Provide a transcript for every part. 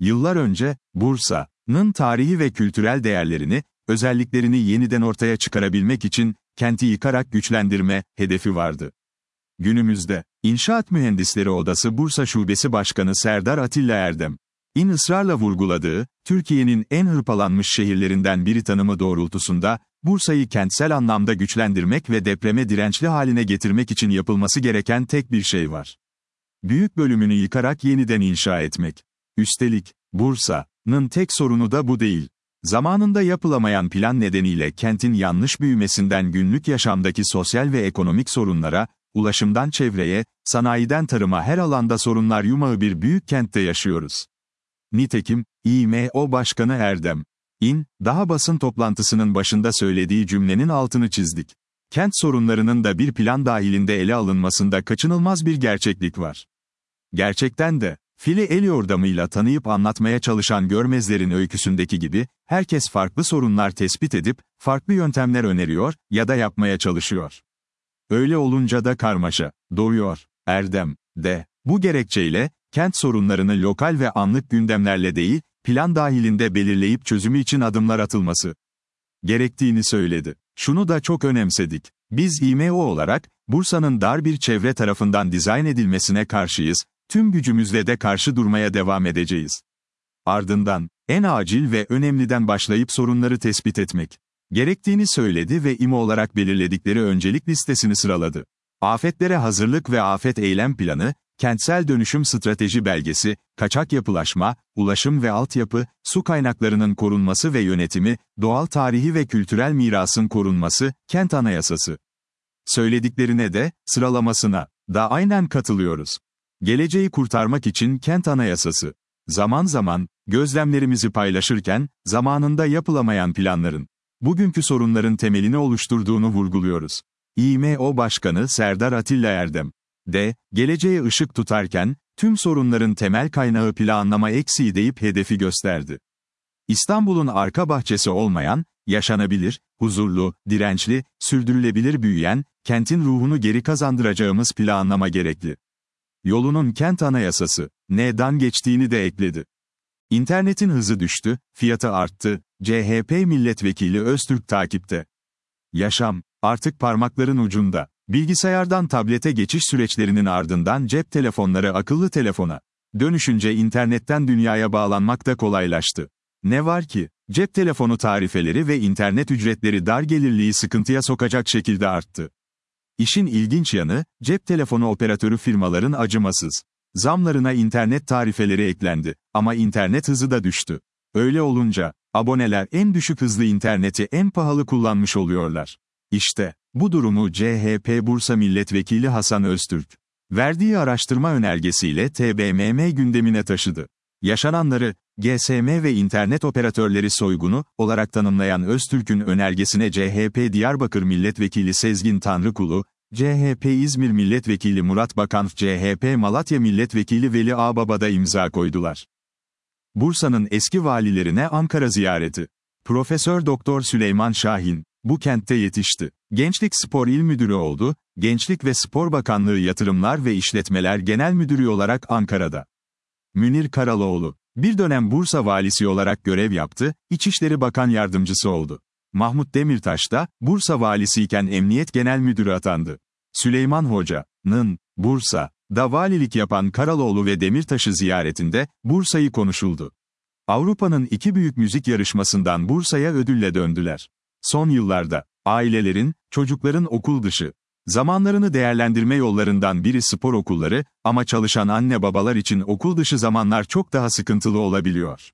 Yıllar önce, Bursa'nın tarihi ve kültürel değerlerini, özelliklerini yeniden ortaya çıkarabilmek için, kenti yıkarak güçlendirme hedefi vardı. Günümüzde, İnşaat Mühendisleri Odası Bursa Şubesi Başkanı Serdar Atilla Erdem'in ısrarla vurguladığı, Türkiye'nin en hırpalanmış şehirlerinden biri tanımı doğrultusunda, Bursa'yı kentsel anlamda güçlendirmek ve depreme dirençli haline getirmek için yapılması gereken tek bir şey var. Büyük bölümünü yıkarak yeniden inşa etmek. Üstelik, Bursa'nın tek sorunu da bu değil. Zamanında yapılamayan plan nedeniyle kentin yanlış büyümesinden günlük yaşamdaki sosyal ve ekonomik sorunlara, ulaşımdan çevreye, sanayiden tarıma her alanda sorunlar yumağı bir büyük kentte yaşıyoruz. Nitekim, İMO Başkanı Erdem'in, daha basın toplantısının başında söylediği cümlenin altını çizdik. Kent sorunlarının da bir plan dahilinde ele alınmasında kaçınılmaz bir gerçeklik var. Gerçekten de, fili el yordamıyla tanıyıp anlatmaya çalışan görmezlerin öyküsündeki gibi, herkes farklı sorunlar tespit edip, farklı yöntemler öneriyor ya da yapmaya çalışıyor. Öyle olunca da karmaşa doğuyor. Erdem de, bu gerekçeyle, kent sorunlarını lokal ve anlık gündemlerle değil, plan dahilinde belirleyip çözümü için adımlar atılması gerektiğini söyledi. Şunu da çok önemsedik. Biz İMO olarak, Bursa'nın dar bir çevre tarafından dizayn edilmesine karşıyız, tüm gücümüzle de karşı durmaya devam edeceğiz. Ardından, en acil ve önemliden başlayıp sorunları tespit etmek gerektiğini söyledi ve İMO olarak belirledikleri öncelik listesini sıraladı. Afetlere hazırlık ve afet eylem planı, kentsel dönüşüm strateji belgesi, kaçak yapılaşma, ulaşım ve altyapı, su kaynaklarının korunması ve yönetimi, doğal tarihi ve kültürel mirasın korunması, kent anayasası. Söylediklerine de, sıralamasına da aynen katılıyoruz. Geleceği kurtarmak için kent anayasası. Zaman zaman, gözlemlerimizi paylaşırken, zamanında yapılamayan planların, bugünkü sorunların temelini oluşturduğunu vurguluyoruz. İMO Başkanı Serdar Atilla Erdem de, geleceğe ışık tutarken, tüm sorunların temel kaynağı planlama eksiği deyip hedefi gösterdi. İstanbul'un arka bahçesi olmayan, yaşanabilir, huzurlu, dirençli, sürdürülebilir büyüyen, kentin ruhunu geri kazandıracağımız planlama gerekli. Yolunun kent anayasası, ne'dan geçtiğini de ekledi. İnternetin hızı düştü, fiyatı arttı, CHP Milletvekili Öztürk takipte. Yaşam, artık parmakların ucunda. Bilgisayardan tablete geçiş süreçlerinin ardından cep telefonları akıllı telefona dönüşünce internetten dünyaya bağlanmak da kolaylaştı. Ne var ki, cep telefonu tarifeleri ve internet ücretleri dar gelirliyi sıkıntıya sokacak şekilde arttı. İşin ilginç yanı, cep telefonu operatörü firmaların acımasız zamlarına internet tarifeleri eklendi, ama internet hızı da düştü. Öyle olunca, aboneler en düşük hızlı interneti en pahalı kullanmış oluyorlar. İşte, bu durumu CHP Bursa Milletvekili Hasan Öztürk, verdiği araştırma önergesiyle TBMM gündemine taşıdı. Yaşananları, GSM ve internet operatörleri soygunu olarak tanımlayan Öztürk'ün önergesine CHP Diyarbakır Milletvekili Sezgin Tanrıkulu, CHP İzmir Milletvekili Murat Bakan, CHP Malatya Milletvekili Veli Ağbaba da imza koydular. Bursa'nın eski valilerine Ankara ziyareti. Profesör Doktor Süleyman Şahin, bu kentte yetişti. Gençlik Spor İl Müdürü oldu, Gençlik ve Spor Bakanlığı Yatırımlar ve İşletmeler Genel Müdürü olarak Ankara'da. Münir Karaloğlu, bir dönem Bursa valisi olarak görev yaptı, İçişleri Bakan Yardımcısı oldu. Mahmut Demirtaş da, Bursa valisiyken Emniyet Genel Müdürü atandı. Süleyman Hoca'nın, Bursa'da valilik yapan Karaloğlu ve Demirtaş'ı ziyaretinde, Bursa'yı konuşuldu. Avrupa'nın iki büyük müzik yarışmasından Bursa'ya ödülle döndüler. Son yıllarda, ailelerin, çocukların okul dışı zamanlarını değerlendirme yollarından biri spor okulları, ama çalışan anne babalar için okul dışı zamanlar çok daha sıkıntılı olabiliyor.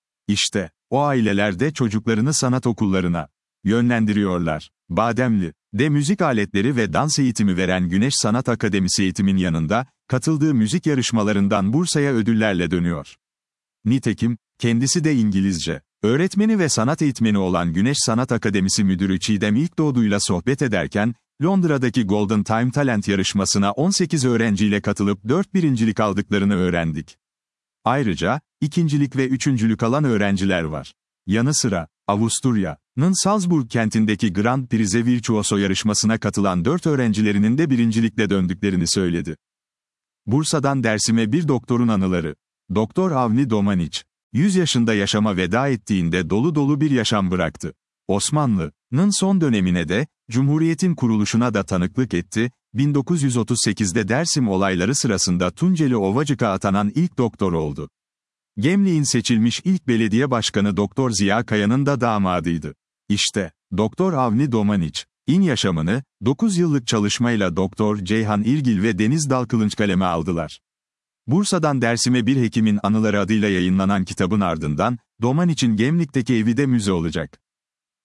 İşte, o aileler de çocuklarını sanat okullarına yönlendiriyorlar. Bademli'de müzik aletleri ve dans eğitimi veren Güneş Sanat Akademisi eğitimin yanında, katıldığı müzik yarışmalarından Bursa'ya ödüllerle dönüyor. Nitekim, kendisi de İngilizce öğretmeni ve sanat eğitmeni olan Güneş Sanat Akademisi Müdürü Çiğdem İlkdoğdu'yla sohbet ederken, Londra'daki Golden Time Talent yarışmasına 18 öğrenciyle katılıp 4 birincilik aldıklarını öğrendik. Ayrıca, ikincilik ve üçüncülük alan öğrenciler var. Yanı sıra, Avusturya'nın Salzburg kentindeki Grand Prize Virtuoso yarışmasına katılan 4 öğrencilerinin de birincilikle döndüklerini söyledi. Bursa'dan Dersim'e bir doktorun anıları. Doktor Avni Domaniç, 100 yaşında yaşama veda ettiğinde dolu dolu bir yaşam bıraktı. Osmanlı'nın son dönemine de, Cumhuriyet'in kuruluşuna da tanıklık etti, 1938'de Dersim olayları sırasında Tunceli Ovacık'a atanan ilk doktor oldu. Gemlik'in seçilmiş ilk belediye başkanı Doktor Ziya Kaya'nın da damadıydı. İşte, Doktor Avni Domaniç'in yaşamını, 9 yıllık çalışmayla Doktor Ceyhan İrgil ve Deniz Dalkılınç kaleme aldılar. Bursa'dan Dersim'e bir hekimin anıları adıyla yayınlanan kitabın ardından, Domaniç'in Gemlik'teki evi de müze olacak.